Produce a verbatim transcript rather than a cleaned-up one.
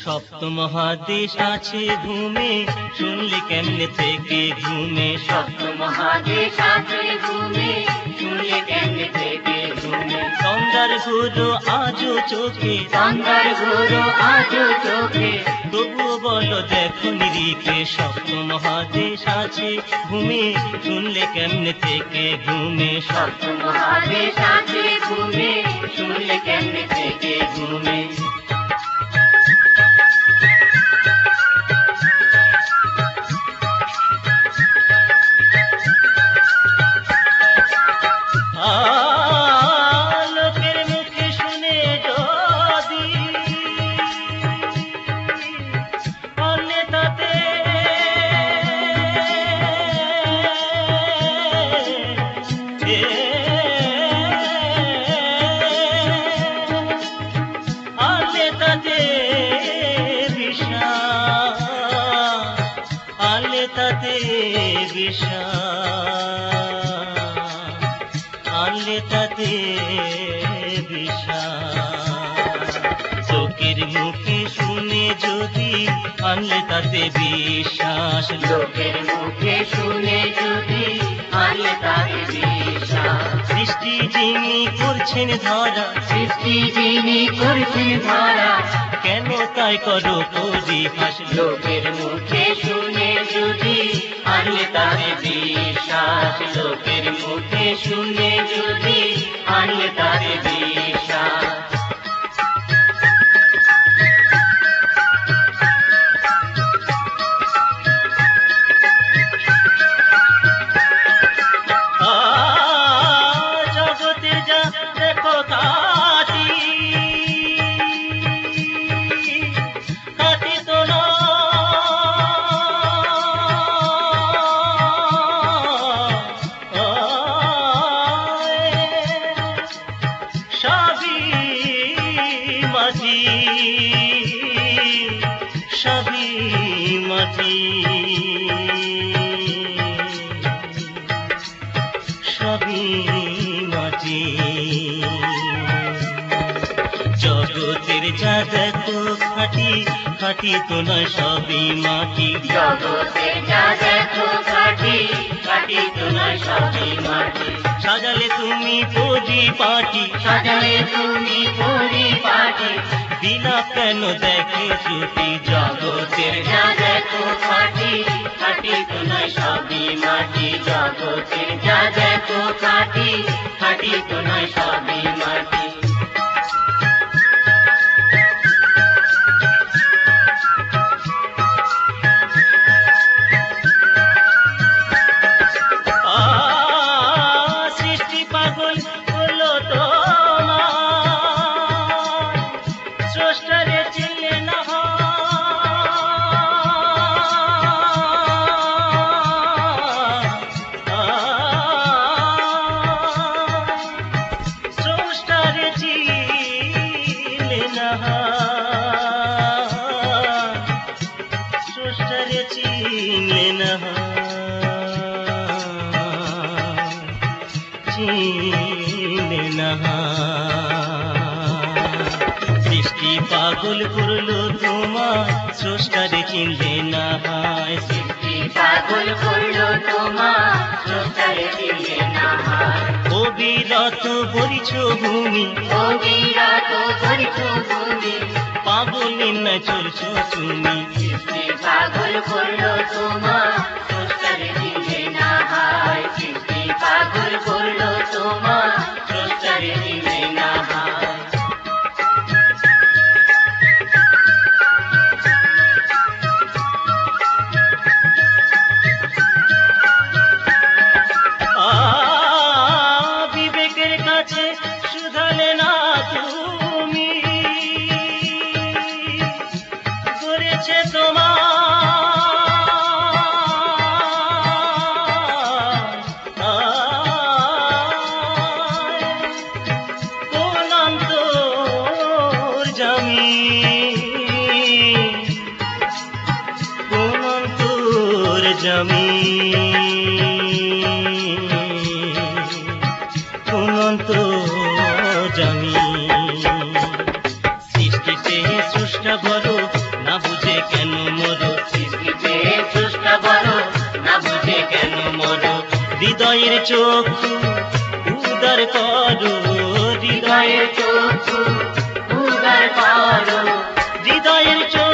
সপ্ত মহাদেশ আছে ঘুমে, শুনলে কেমনে থেকে ঘুমে। সপ্ত মহাদেশ আছে ঘুমে, শুনলে কেমনে থেকে ঘুমে। গঙ্গার ঘোরো আজও চোখে, গঙ্গার ঘোরো আজও চোখে, তবুও বলো দেখো নিরিখে। সপ্ত মহাদেশ আছে ঘুমে, শুনলে কেমনে থেকে ঘুমে। সপ্ত মহাদেশ আছে ঘুমে, শুনলে কেমনে থেকে ঘুমে। লোকের মুখে শুনে যদি অন্যতাতে অন্যতাতে বিষাদ, অন্যতাতে বিষাদ, আনলে তাতে বিষাদ। লোকের মুখে শুনে যদি আনলে তাতে বিশ্বাস। লোকের মুখে শুনে যদি আনলে তাতে বিশ্বাস। সৃষ্টি যিনি করছেন ধরা, সৃষ্টি যিনি করছেন ধরা, কেন তাই করো পরিহাস। লোকের মুখে শুনে যদি আনলে তাতে বিশ্বাস। লোকের মুখে শুনে যদি আনলে তাতে বিশ্বাস। জগতে যা দেখো কাটি, কাটি তো না সবই মাটি, সবই মাটি, সবই মাটি। জগতের যা দেখো খাটি, খাটি তো নয় সবই মাটি। জগতের যা দেখো খাটি, খাটি তো নয় সবই মাটি। সাজালে তুমি পরিপাটি, সাজালে তুমি পরিপাটি, দিলা কেন দেখে ছুটি। জগতের যা দেখো খাটি, খাটি তো নয় সবই মাটি। জগতের যা দেখো খাটি, খাটি তো নয় সবই মাটি। সৃষ্টি পাগল হলো তোমার, স্রষ্টারে চিনলে না স্রষ্টারে চিনলে না, স্রষ্টারে চিনলে না, চিনলে না। সৃষ্টি পাগল করলো তোমার, স্রষ্টারে চিনলে না। সৃষ্টি পাগল করলো তোমার, স্রষ্টারে চিনলে না। অবিরত বলিছ ভূমি, অবিরত বলিছ ভূমি, পাগলের না চলছ তুমি। সৃষ্টি পাগল করলো তোমার, স্রষ্টারে চিনলে না। সৃষ্টি পাগল করলো তোমার, স্রষ্টারে চিনলে না। বিবেকের কাছে শুধালে না তুমি, করেছে তোমার কোন অন্তর্যামী, কোন অন্তর্যামী, কোন অন্তর্যামী। সৃষ্টিতে স্রষ্টা বড় হৃদয়ের চক্ষু উদার করো, হৃদয়ের হৃদয়ের চক্ষু উদার করো, হৃদয়ের চক্ষু